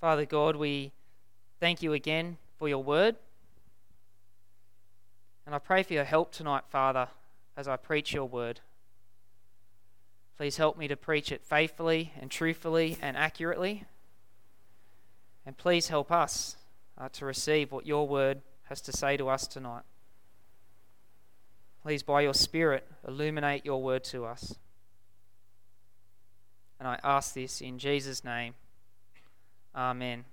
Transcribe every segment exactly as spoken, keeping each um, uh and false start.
Father God, we thank you again for your word. And I pray for your help tonight, Father, as I preach your word. Please help me to preach it faithfully and truthfully and accurately. And please help us uh, to receive what your word has to say to us tonight. Please, by your Spirit, illuminate your word to us. And I ask this in Jesus' name. Amen.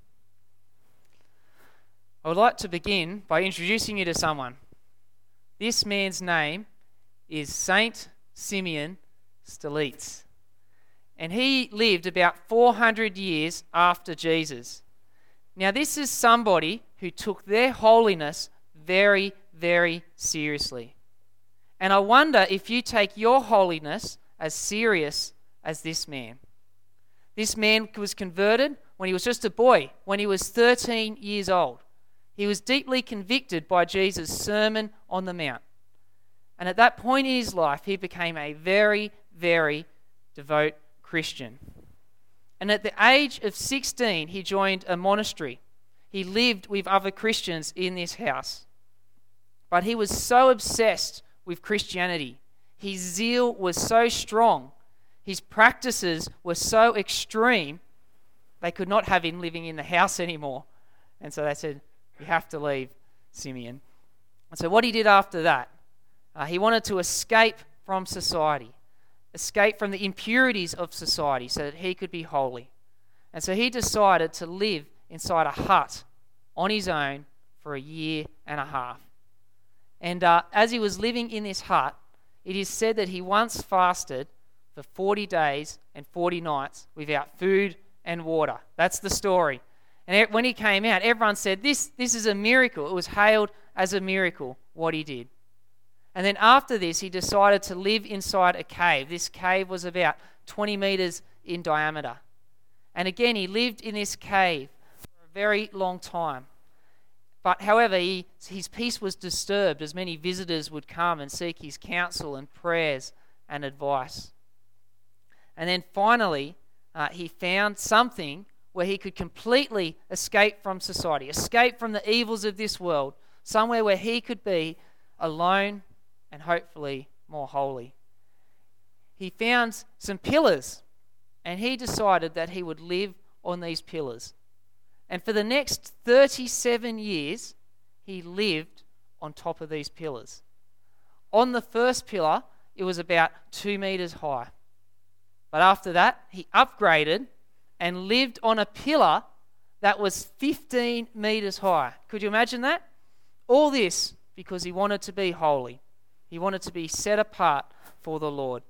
I would like to begin by introducing you to someone. This man's name is Saint Simeon Stylites, and he lived about four hundred years after Jesus. Now, this is somebody who took their holiness very, very seriously. And I wonder if you take your holiness as serious as this man. This man was converted when he was just a boy, when he was thirteen years old. He was deeply convicted by Jesus' Sermon on the Mount. And at that point in his life, he became a very, very devout Christian. And at the age of sixteen, he joined a monastery. He lived with other Christians in this house. But he was so obsessed with Christianity. His zeal was so strong. His practices were so extreme, they could not have him living in the house anymore. And so they said, you have to leave, Simeon. And so what he did after that, uh, he wanted to escape from society, escape from the impurities of society so that he could be holy. And so he decided to live inside a hut on his own for a year and a half. And uh, as he was living in this hut, it is said that he once fasted for forty days and forty nights without food and water. That's the story. And when he came out, everyone said, this, this is a miracle. It was hailed as a miracle, what he did. And then after this, he decided to live inside a cave. This cave was about twenty meters in diameter. And again, he lived in this cave for a very long time. But however, he, his peace was disturbed as many visitors would come and seek his counsel and prayers and advice. And then finally, uh, he found something where he could completely escape from society, escape from the evils of this world, somewhere where he could be alone and hopefully more holy. He found some pillars, and he decided that he would live on these pillars. And for the next thirty-seven years, he lived on top of these pillars. On the first pillar, it was about two meters high. But after that, he upgraded and lived on a pillar that was fifteen meters high. Could you imagine that? All this because he wanted to be holy. He wanted to be set apart for the Lord.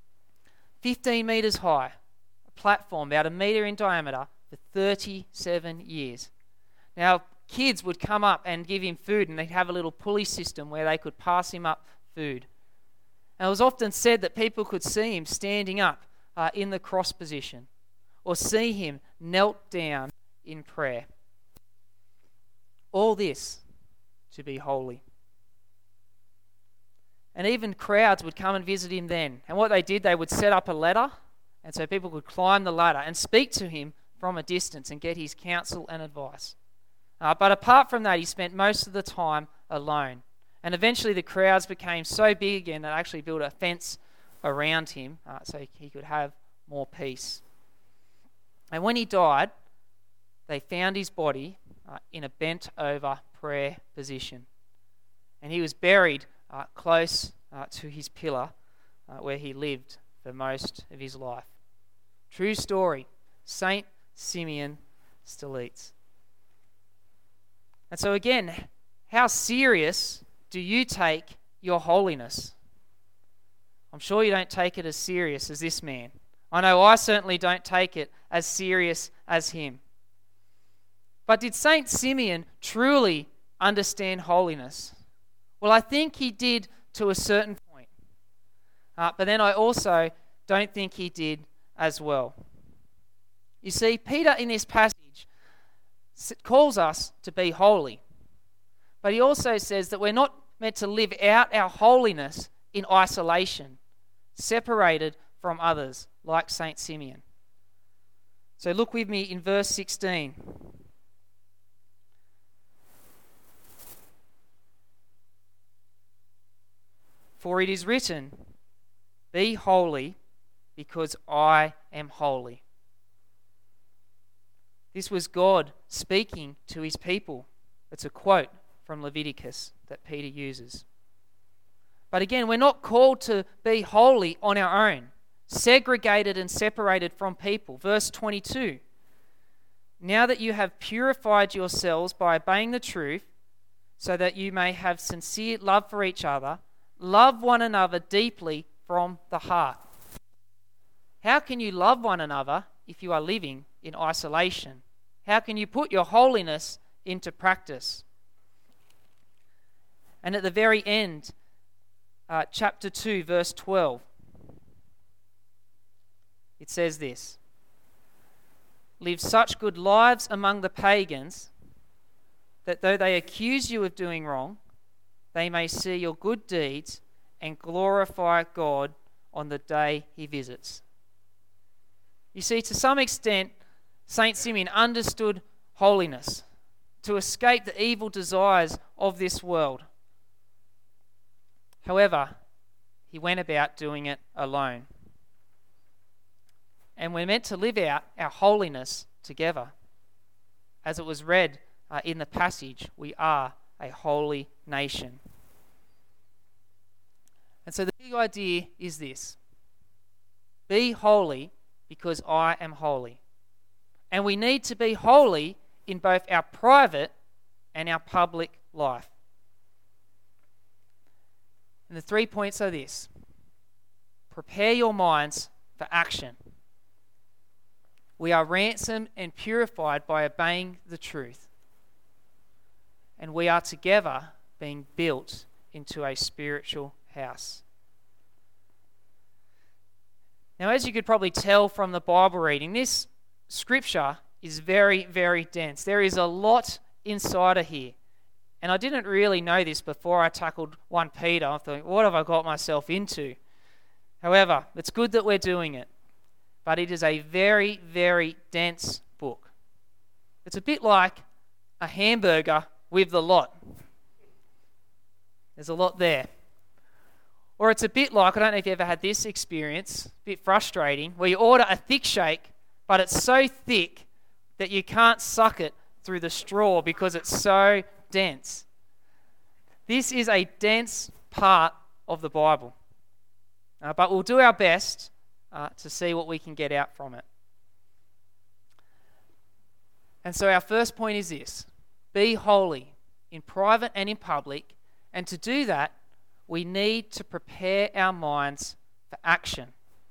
fifteen meters high, a platform about a meter in diameter for thirty-seven years. Now, kids would come up and give him food, and they'd have a little pulley system where they could pass him up food. And it was often said that people could see him standing up uh, in the cross position, or see him knelt down in prayer. All this to be holy. And even crowds would come and visit him then. And what they did, they would set up a ladder, and so people could climb the ladder and speak to him from a distance and get his counsel and advice. Uh, but apart from that, he spent most of the time alone. And eventually the crowds became so big again that they actually built a fence around him uh, so he could have more peace. And when he died, they found his body uh, in a bent over prayer position. And he was buried uh, close uh, to his pillar uh, where he lived for most of his life. True story, Saint Simeon Stylites. And so again, how serious do you take your holiness? I'm sure you don't take it as serious as this man. I know I certainly don't take it as serious as him. But did Saint Simeon truly understand holiness? Well, I think he did to a certain point. Uh, but then I also don't think he did as well. You see, Peter in this passage calls us to be holy. But he also says that we're not meant to live out our holiness in isolation, separated from others, like Saint Simeon. So look with me in verse sixteen. For it is written, "Be holy, because I am holy." This was God speaking to his people. It's a quote from Leviticus that Peter uses. But again, we're not called to be holy on our own, segregated and separated from people. Verse twenty-two, "Now that you have purified yourselves by obeying the truth, so that you may have sincere love for each other, love one another deeply from the heart." How can you love one another if you are living in isolation? How can you put your holiness into practice? And at the very end, uh, chapter two, verse twelve, it says this: "Live such good lives among the pagans that though they accuse you of doing wrong, they may see your good deeds and glorify God on the day he visits." You see, to some extent, Saint Simeon understood holiness to escape the evil desires of this world. However, he went about doing it alone. And we're meant to live out our holiness together. As it was read uh, in the passage, we are a holy nation. And so the big idea is this: be holy because I am holy. And we need to be holy in both our private and our public life. And the three points are this: prepare your minds for action. We are ransomed and purified by obeying the truth. And we are together being built into a spiritual house. Now, as you could probably tell from the Bible reading, this scripture is very, very dense. There is a lot inside of here. And I didn't really know this before I tackled First Peter. I thought, what have I got myself into? However, it's good that we're doing it. But it is a very, very dense book. It's a bit like a hamburger with the lot. There's a lot there. Or it's a bit like, I don't know if you ever had this experience, a bit frustrating, where you order a thick shake, but it's so thick that you can't suck it through the straw because it's so dense. This is a dense part of the Bible. Uh, but we'll do our best uh, to see what we can get out from it. And so our first point is this: be holy in private and in public. And to do that, we need to prepare our minds for action.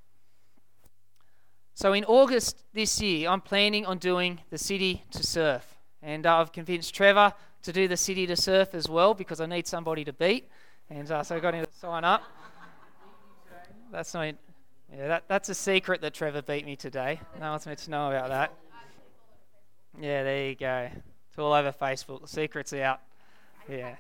So in August this year, I'm planning on doing the City to Surf. And uh, I've convinced Trevor to do the City to Surf as well, because I need somebody to beat. And uh, so I got him to sign up. That's not, yeah, that, that's a secret that Trevor beat me today. No one's meant to know about that. Yeah, there you go. It's all over Facebook. The secret's out. Yeah.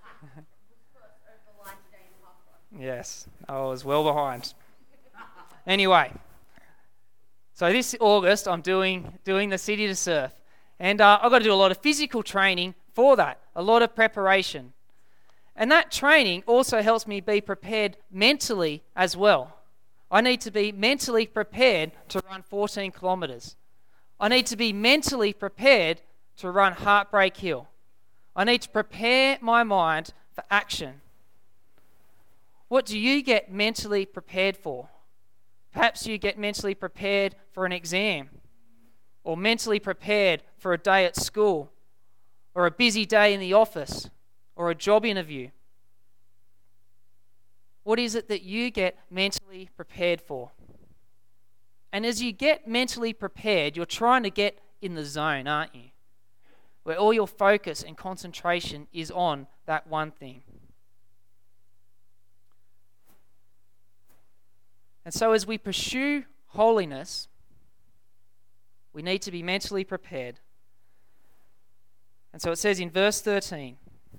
Yes, I was well behind. Anyway, so this August I'm doing doing the City to Surf, and uh, I've got to do a lot of physical training for that, a lot of preparation, and that training also helps me be prepared mentally as well. I need to be mentally prepared to run fourteen kilometres. I need to be mentally prepared to run Heartbreak Hill. I need to prepare my mind for action. What do you get mentally prepared for? Perhaps you get mentally prepared for an exam, or mentally prepared for a day at school, or a busy day in the office, or a job interview. What is it that you get mentally prepared for? And as you get mentally prepared, you're trying to get in the zone, aren't you? Where all your focus and concentration is on that one thing. And so as we pursue holiness, we need to be mentally prepared. And so it says in verse thirteen,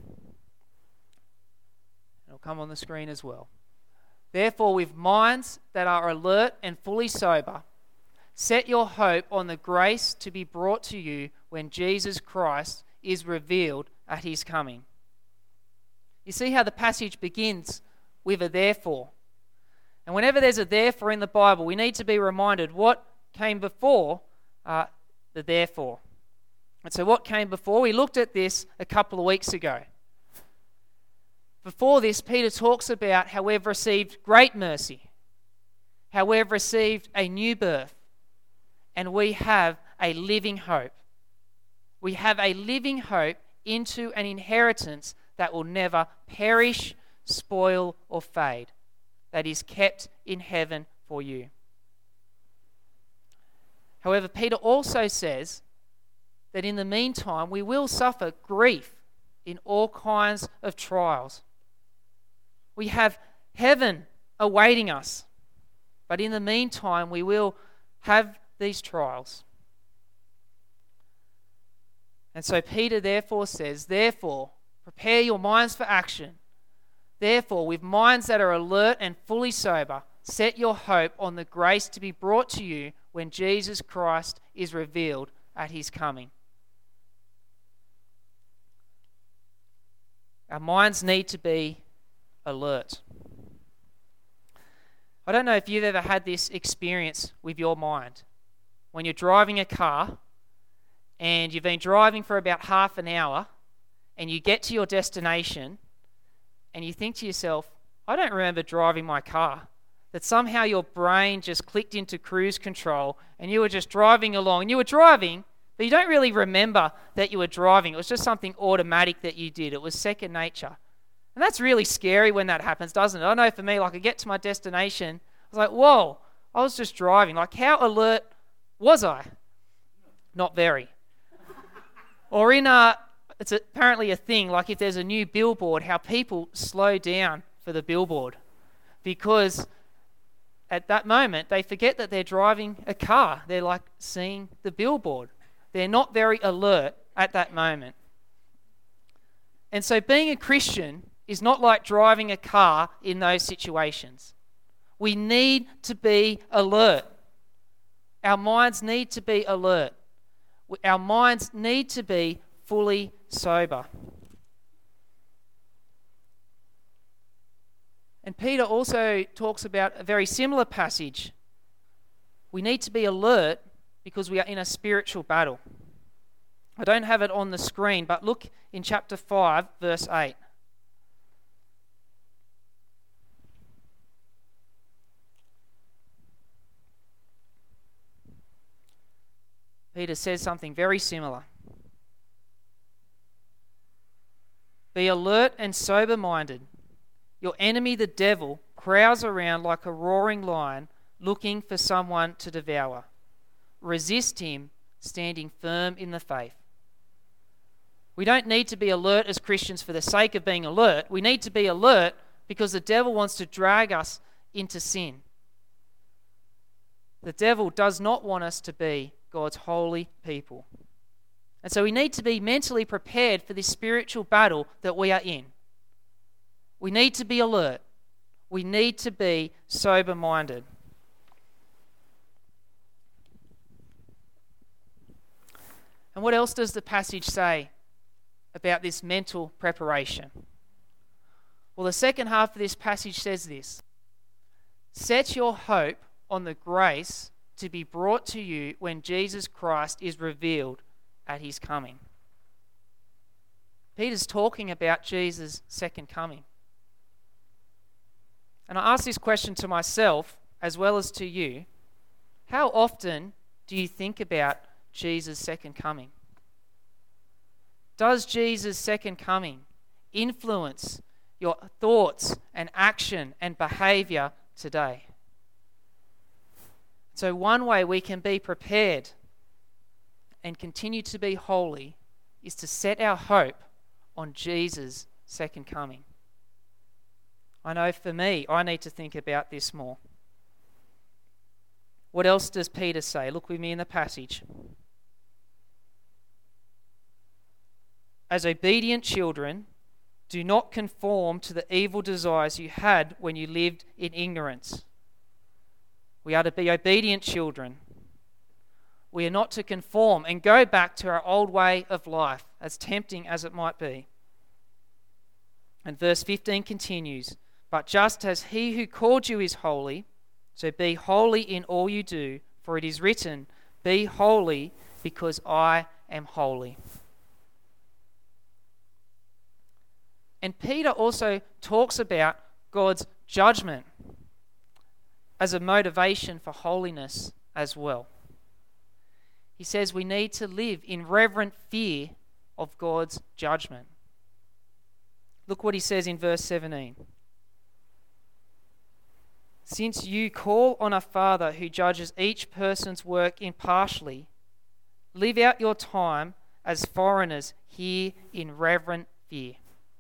it'll come on the screen as well. Therefore, with minds that are alert and fully sober, set your hope on the grace to be brought to you when Jesus Christ is revealed at his coming. You see how the passage begins with a therefore. And whenever there's a therefore in the Bible, we need to be reminded what came before uh, the therefore. And so what came before? We looked at this a couple of weeks ago. Before this, Peter talks about how we've received great mercy, how we've received a new birth, and we have a living hope. We have a living hope into an inheritance that will never perish, spoil, or fade, that is kept in heaven for you. However, Peter also says that in the meantime we will suffer grief in all kinds of trials. We have heaven awaiting us, but in the meantime we will have these trials. And so Peter therefore says, therefore, prepare your minds for action. Therefore, with minds that are alert and fully sober, set your hope on the grace to be brought to you when Jesus Christ is revealed at his coming. Our minds need to be alert. I don't know if you've ever had this experience with your mind. When you're driving a car and you've been driving for about half an hour and you get to your destination and you think to yourself, I don't remember driving my car. That somehow your brain just clicked into cruise control and you were just driving along. And you were driving, but you don't really remember that you were driving. It was just something automatic that you did. It was second nature. And that's really scary when that happens, doesn't it? I know for me, like I get to my destination, I was like, whoa, I was just driving. Like how alert was I? Not very. Or in a, it's apparently a thing, like if there's a new billboard, how people slow down for the billboard. Because at that moment, they forget that they're driving a car. They're like seeing the billboard. They're not very alert at that moment. And so being a Christian is not like driving a car in those situations. We need to be alert. Our minds need to be alert. Our minds need to be fully sober. And Peter also talks about a very similar passage. We need to be alert because we are in a spiritual battle. I don't have it on the screen, but look in chapter five, verse eight. Peter says something very similar. Be alert and sober-minded. Your enemy, the devil, prowls around like a roaring lion looking for someone to devour. Resist him, standing firm in the faith. We don't need to be alert as Christians for the sake of being alert. We need to be alert because the devil wants to drag us into sin. The devil does not want us to be God's holy people. And so we need to be mentally prepared for this spiritual battle that we are in. We need to be alert. We need to be sober-minded. And what else does the passage say about this mental preparation? Well, the second half of this passage says this. Set your hope on the grace to be brought to you when Jesus Christ is revealed at his coming. Peter's talking about Jesus' second coming. And I ask this question to myself as well as to you. How often do you think about Jesus' second coming? Does Jesus' second coming influence your thoughts and action and behavior today? So one way we can be prepared and continue to be holy is to set our hope on Jesus' second coming. I know for me, I need to think about this more. What else does Peter say? Look with me in the passage. As obedient children, do not conform to the evil desires you had when you lived in ignorance. We are to be obedient children. We are not to conform and go back to our old way of life, as tempting as it might be. And verse fifteen continues, "But just as he who called you is holy, so be holy in all you do, for it is written, 'Be holy, because I am holy.'" And Peter also talks about God's judgment as a motivation for holiness as well. He says we need to live in reverent fear of God's judgment. Look what he says in verse seventeen. "Since you call on a Father who judges each person's work impartially, live out your time as foreigners here in reverent fear."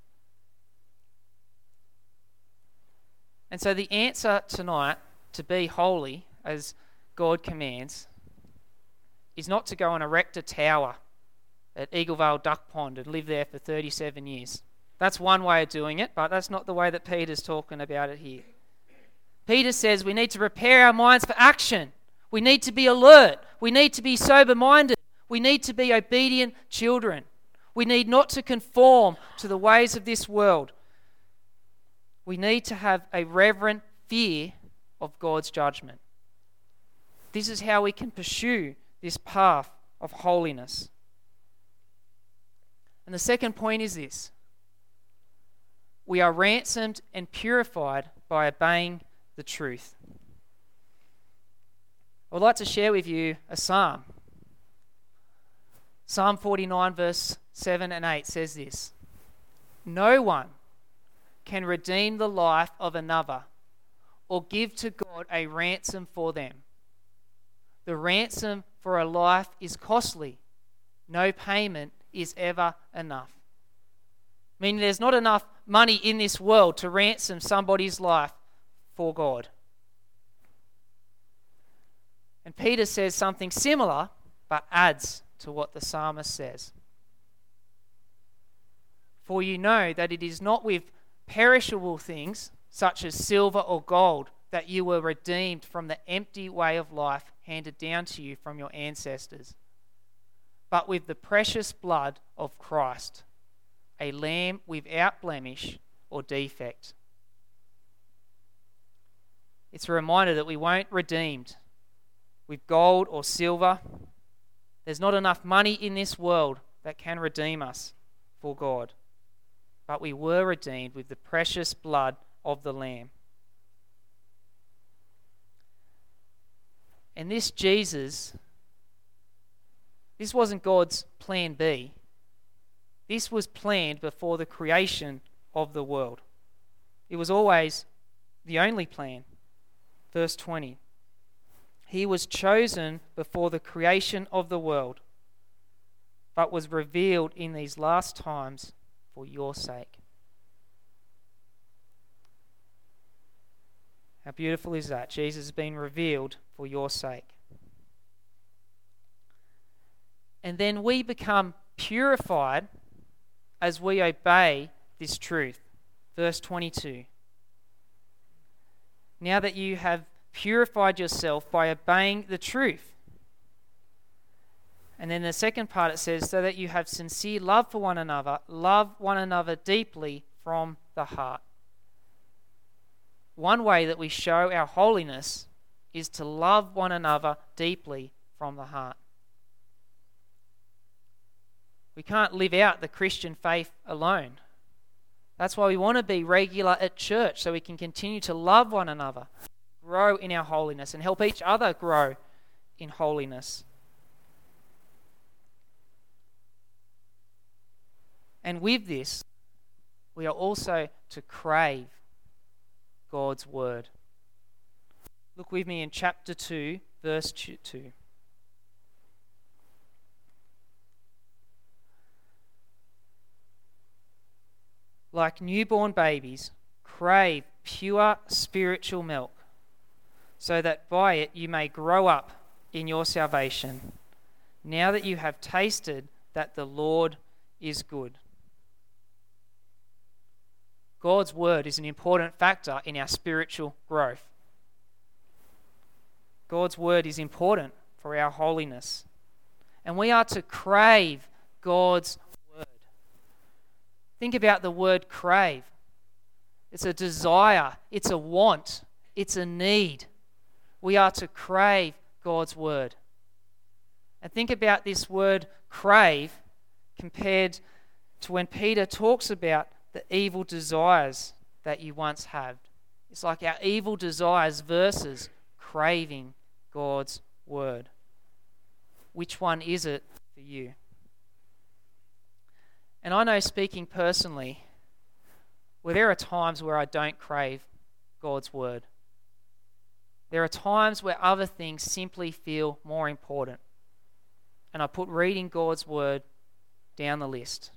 And so the answer tonight to be holy, as God commands, is not to go and erect a tower at Eaglevale Duck Pond and live there for thirty-seven years. That's one way of doing it, but that's not the way that Peter's talking about it here. Peter says we need to prepare our minds for action. We need to be alert. We need to be sober-minded. We need to be obedient children. We need not to conform to the ways of this world. We need to have a reverent fear of God's judgment. This is how we can pursue this path of holiness. And the second point is this: we are ransomed and purified by obeying the truth. I would like to share with you a psalm. Psalm forty-nine verse seven and eight says this: "No one can redeem the life of another or give to God a ransom for them. The ransom for a life is costly. No payment is ever enough." Meaning there's not enough money in this world to ransom somebody's life for God. And Peter says something similar, but adds to what the psalmist says. "For you know that it is not with perishable things, such as silver or gold, that you were redeemed from the empty way of life handed down to you from your ancestors, but with the precious blood of Christ, a lamb without blemish or defect." It's a reminder that we weren't redeemed with gold or silver. There's not enough money in this world that can redeem us for God, but we were redeemed with the precious blood of the Lamb. And this Jesus, this wasn't God's plan B. This was planned before the creation of the world. It was always the only plan. Verse twenty. "He was chosen before the creation of the world, but was revealed in these last times for your sake." How beautiful is that? Jesus has been revealed for your sake. And then we become purified as we obey this truth. Verse twenty-two. "Now that you have purified yourself by obeying the truth." And then the second part it says, "So that you have sincere love for one another, love one another deeply from the heart." One way that we show our holiness is to love one another deeply from the heart. We can't live out the Christian faith alone. That's why we want to be regular at church, so we can continue to love one another, grow in our holiness, and help each other grow in holiness. And with this, we are also to crave God's word. Look with me in chapter two, verse two. "Like newborn babies, crave pure spiritual milk, so that by it you may grow up in your salvation, now that you have tasted that the Lord is good." God's word is an important factor in our spiritual growth. God's word is important for our holiness. And we are to crave God's word. Think about the word crave. It's a desire, it's a want, it's a need. We are to crave God's word. And think about this word crave compared to when Peter talks about the evil desires that you once had. It's like our evil desires versus craving God's word. Which one is it for you? And I know, speaking personally, where there are times where I don't crave God's word. There are times where other things simply feel more important. And I put reading God's word down the list.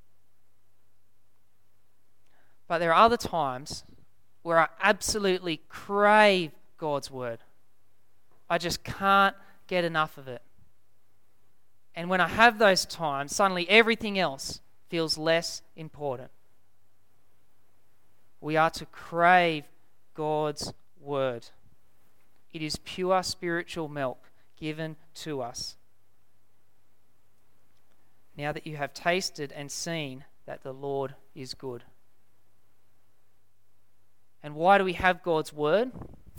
But there are other times where I absolutely crave God's word. I just can't get enough of it. And when I have those times, suddenly everything else feels less important. We are to crave God's word. It is pure spiritual milk given to us. Now that you have tasted and seen that the Lord is good. And why do we have God's word?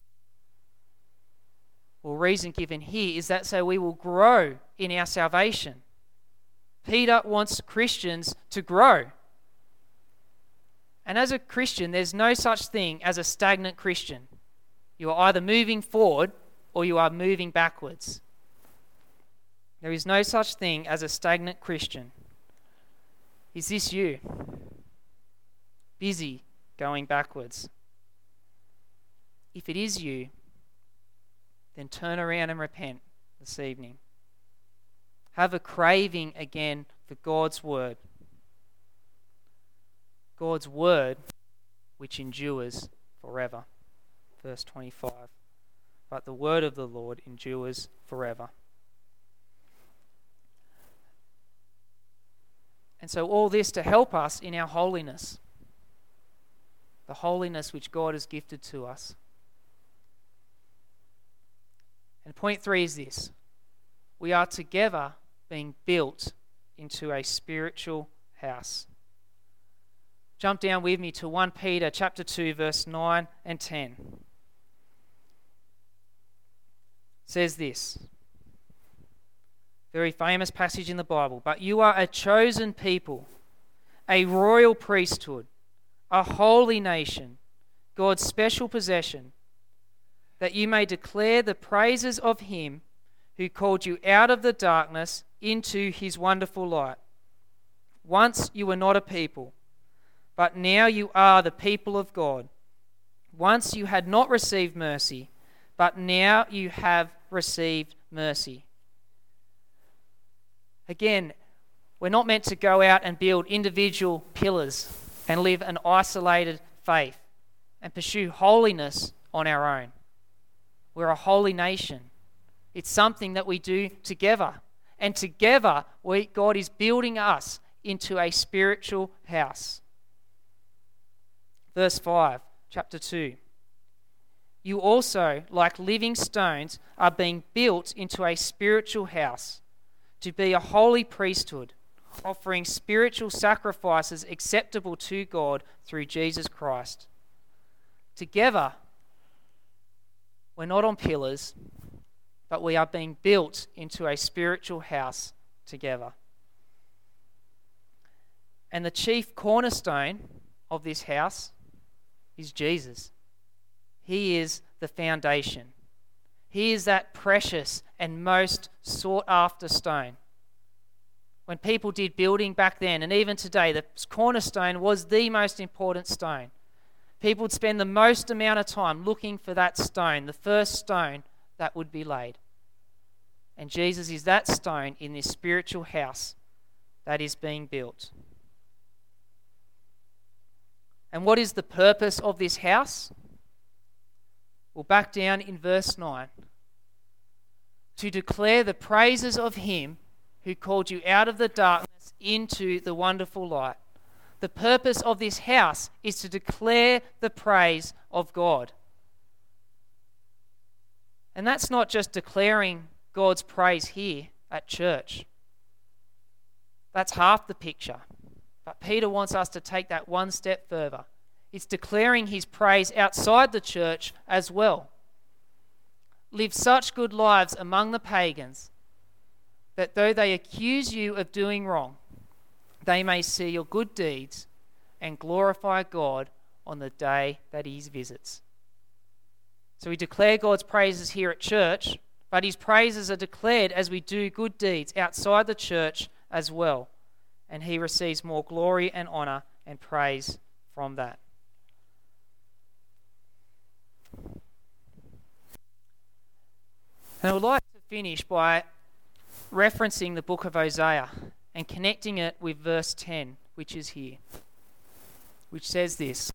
Well, reason given here is that so we will grow in our salvation. Peter wants Christians to grow. And as a Christian, there's no such thing as a stagnant Christian. You are either moving forward or you are moving backwards. There is no such thing as a stagnant Christian. Is this you? Busy going backwards? If it is you, then turn around and repent this evening. Have a craving again for God's word. God's word which endures forever. Verse twenty-five. But the word of the Lord endures forever. And so all this to help us in our holiness. The holiness which God has gifted to us. And point three is this. We are together being built into a spiritual house. Jump down with me to First Peter chapter two, verse nine and ten. It says this. Very famous passage in the Bible. But you are a chosen people, a royal priesthood, a holy nation, God's special possession, that you may declare the praises of him who called you out of the darkness into his wonderful light. Once you were not a people, but now you are the people of God. Once you had not received mercy, but now you have received mercy. Again, we're not meant to go out and build individual pillars and live an isolated faith and pursue holiness on our own. We're a holy nation. It's something that we do together. And together, we, God is building us into a spiritual house. Verse five, chapter two. You also, like living stones, are being built into a spiritual house to be a holy priesthood, offering spiritual sacrifices acceptable to God through Jesus Christ. Together, we're not on pillars, but we are being built into a spiritual house together. And the chief cornerstone of this house is Jesus. He is the foundation. He is that precious and most sought after stone. When people did building back then, and even today, the cornerstone was the most important stone. People would spend the most amount of time looking for that stone, the first stone that would be laid. And Jesus is that stone in this spiritual house that is being built. And what is the purpose of this house? Well, back down in verse nine. To declare the praises of him who called you out of the darkness into the wonderful light. The purpose of this house is to declare the praise of God. And that's not just declaring God's praise here, at church. That's half the picture. But Peter wants us to take that one step further. It's declaring his praise outside the church as well. Live such good lives among the pagans that though they accuse you of doing wrong, they may see your good deeds and glorify God on the day that he visits. So we declare God's praises here at church, but his praises are declared as we do good deeds outside the church as well. And he receives more glory and honor and praise from that. And I would like to finish by referencing the book of Hosea and connecting it with verse ten, which is here, which says this: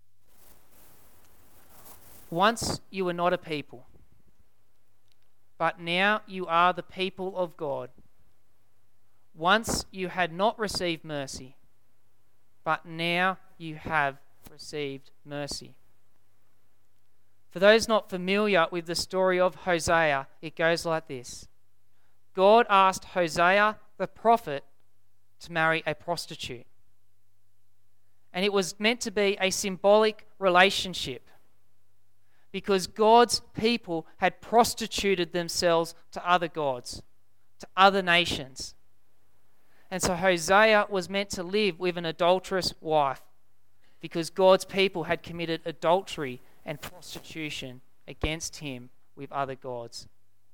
"Once you were not a people, but now you are the people of God. Once you had not received mercy, but now you have received mercy." For those not familiar with the story of Hosea, it goes like this. God asked Hosea the prophet to marry a prostitute. And it was meant to be a symbolic relationship because God's people had prostituted themselves to other gods, to other nations. And so Hosea was meant to live with an adulterous wife because God's people had committed adultery and prostitution against him with other gods.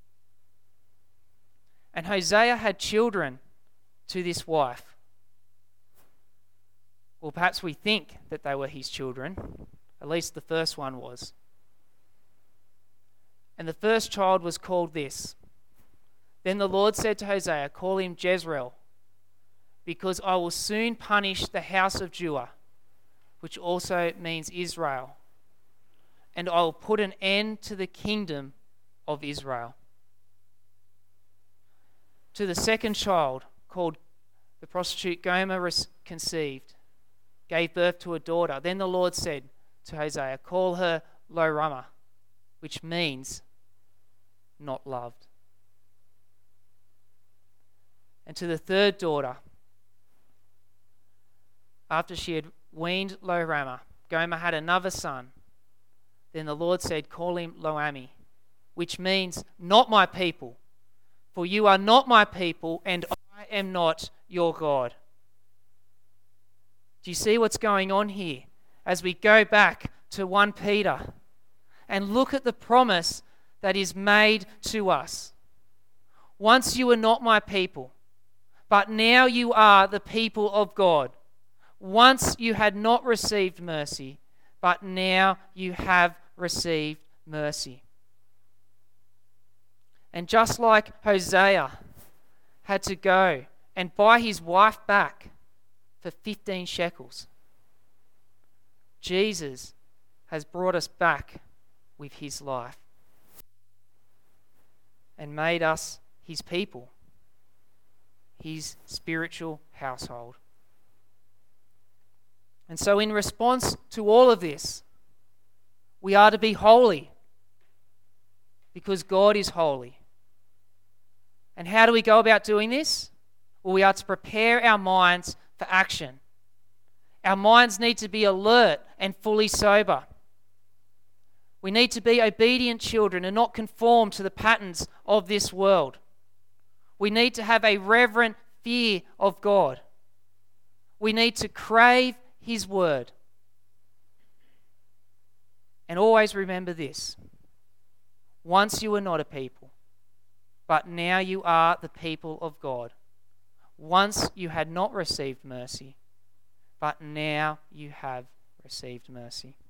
And Hosea had children to this wife. Well, perhaps we think that they were his children. At least the first one was. And the first child was called this: "Then the Lord said to Hosea, call him Jezreel, because I will soon punish the house of Judah," which also means Israel, "and I will put an end to the kingdom of Israel." To the second child, called the prostitute Gomer, conceived, gave birth to a daughter. Then the Lord said to Hosea, "Call her Lo-Ruhamah," which means not loved. And to the third daughter, after she had weaned Lo-Ruhamah, Gomer had another son. Then the Lord said, "Call him Lo-Ammi," which means not my people, for you are not my people and I am not your God. Do you see what's going on here as we go back to First Peter and look at the promise that is made to us? Once you were not my people, but now you are the people of God. Once you had not received mercy, but now you have received mercy. And just like Hosea had to go and buy his wife back for fifteen shekels, Jesus has brought us back with his life and made us his people, his spiritual household. And so in response to all of this, we are to be holy because God is holy. And how do we go about doing this? Well, we are to prepare our minds for action. Our minds need to be alert and fully sober. We need to be obedient children and not conform to the patterns of this world. We need to have a reverent fear of God. We need to crave his word. And always remember this: once you were not a people, but now you are the people of God. Once you had not received mercy, but now you have received mercy.